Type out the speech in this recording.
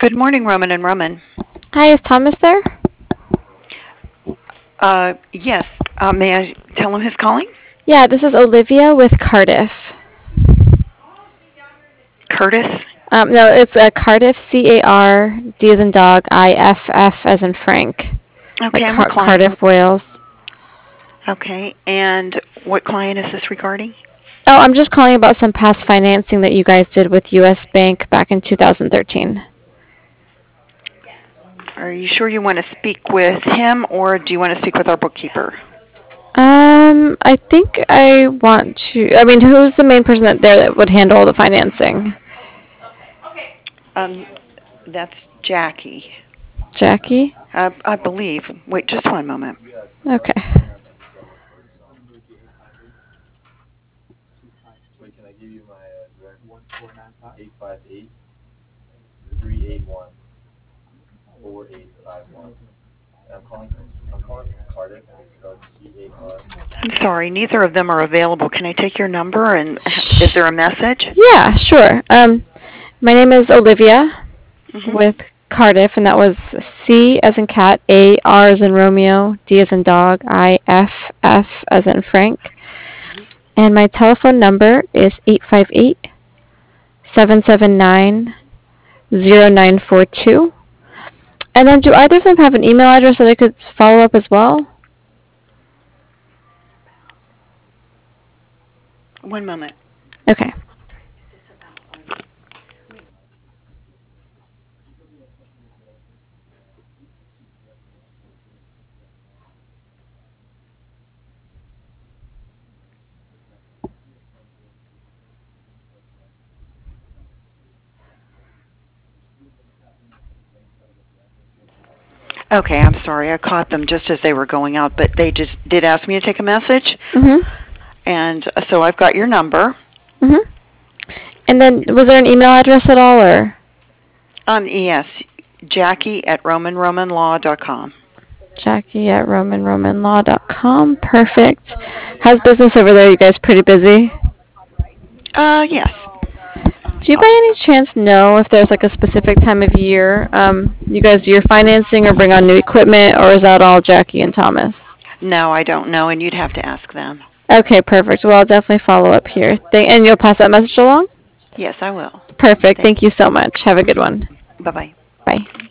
Good morning, Roman and Roman. Hi, is Thomas there? Yes. May I tell him who's calling? Yeah, this is Olivia with Cardiff. Curtis? No, it's Cardiff, C-A-R-D as in dog, I-F-F as in Frank. Okay, Like and what client? Cardiff, Wales. Okay, and what client is this regarding? Oh, I'm just calling about some past financing that you guys did with U.S. Bank back in 2013. Are you sure you want to speak with him, or do you want to speak with our bookkeeper? I think I want to. I mean, who's the main person that would handle all the financing? Um, that's Jackie. Jackie? I believe. Wait, just one moment. Okay. Wait, can I give you my direct 858-381-4851. I'm calling from Cardiff. It's spelled C-A-R. I'm sorry, neither of them are available. Can I take your number, and is there a message? Yeah, sure. My name is Olivia Mm-hmm. with Cardiff, and that was C as in cat, A, R as in Romeo, D as in dog, I, F, F as in Frank. And my telephone number is 858-779-0942. And then do either of them have an email address that I could follow up as well? One moment. Okay. Okay, I'm sorry. I caught them just as they were going out, but they just did ask me to take a message. Mm-hmm. And so I've got your number. Mm-hmm. And then was there an email address at all, or? Yes, Jackie@RomanRomanLaw.com. Jackie@RomanRomanLaw.com. Perfect. How's business over there? You guys pretty busy? Yes. Do you by any chance know if there's like a specific time of year you guys do your financing or bring on new equipment, or is that all Jackie and Thomas? No, I don't know, and you'd have to ask them. Okay, perfect. Well, I'll definitely follow up here. And you'll pass that message along? Yes, I will. Perfect. Thank you so much. Have a good one. Bye-bye. Bye.